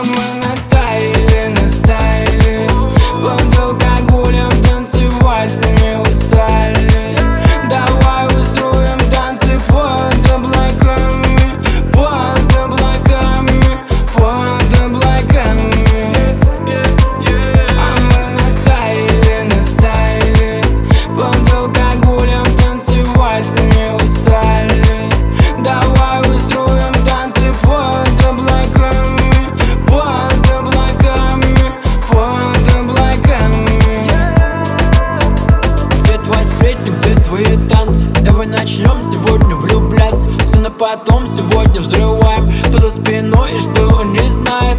А мы настаивали, настаивали, под алкоголем танцевать не устали. Давай устроим танцы под облаками, под облаками, под облаками. А мы настаивали, настаивали, под алкоголем танцевать не устали. Давай устроим танцы под облаками, под облаками, под облаками. Где твой сплетник, где твои танцы? Давай начнем сегодня влюбляться. Все на потом, сегодня взрываем. Кто за спиной и что он не знает.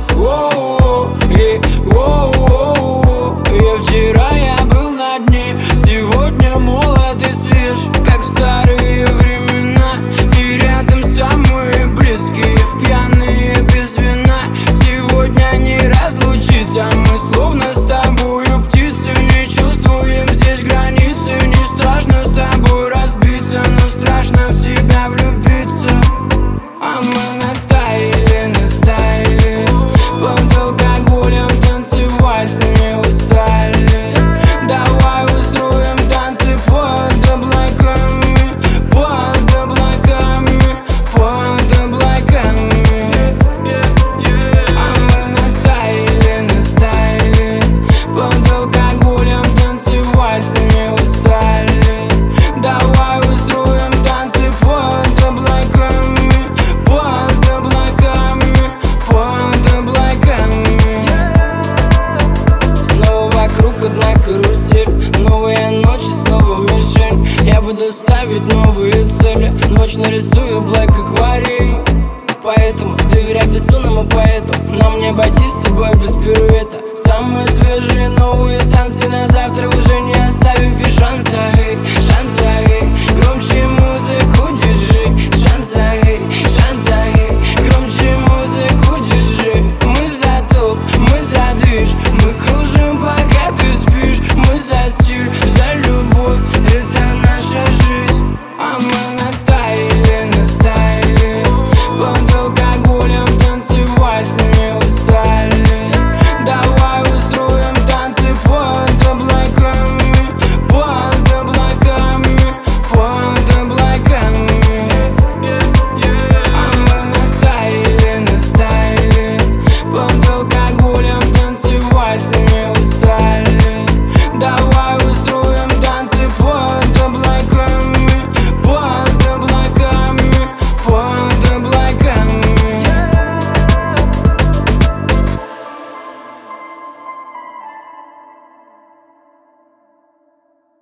И вчера я был на дне, сегодня молод и свеж, как в старые времена. И рядом самые близкие